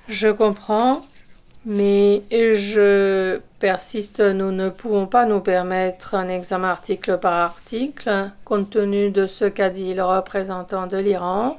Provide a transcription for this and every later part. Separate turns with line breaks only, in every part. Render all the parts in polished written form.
Je comprends, mais je persiste, nous ne pouvons pas nous permettre un examen article par article, compte tenu de ce qu'a dit le représentant de l'Iran.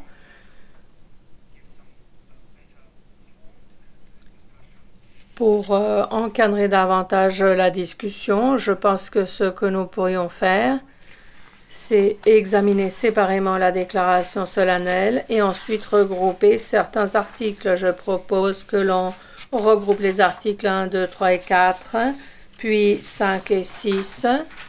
Pour encadrer davantage la discussion, je pense que ce que nous pourrions faire, c'est examiner séparément la déclaration solennelle et ensuite regrouper certains articles. Je propose que l'on regroupe les articles 1, 2, 3 et 4, puis 5 et 6.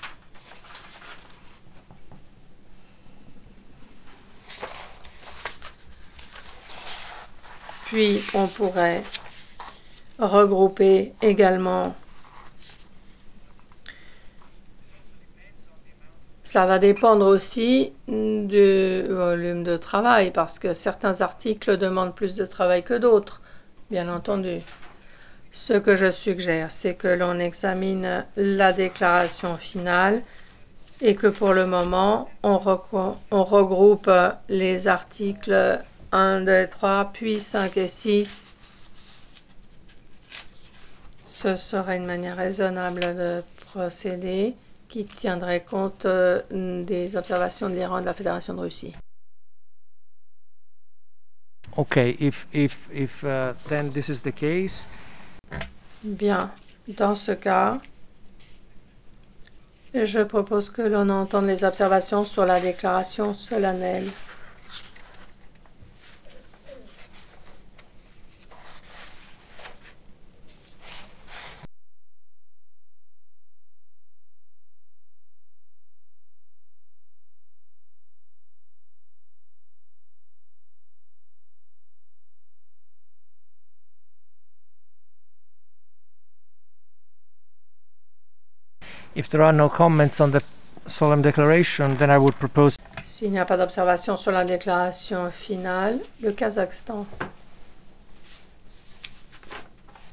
Puis on pourrait regrouper également. Cela va dépendre aussi du volume de travail, parce que certains articles demandent plus de travail que d'autres, bien entendu. Ce que je suggère, c'est que l'on examine la déclaration finale et que pour le moment, on regroupe les articles 1, 2, 3, puis 5 et 6. Ce serait une manière raisonnable de procéder qui tiendrait compte des observations de l'Iran et de la Fédération de Russie.
Okay, if then this is the case.
Bien, dans ce cas, je propose que l'on entende les observations sur la déclaration solennelle.
If there are no comments on the solemn declaration, then I would propose.
S'il n'y a pas d'observation sur la déclaration finale, le Kazakhstan.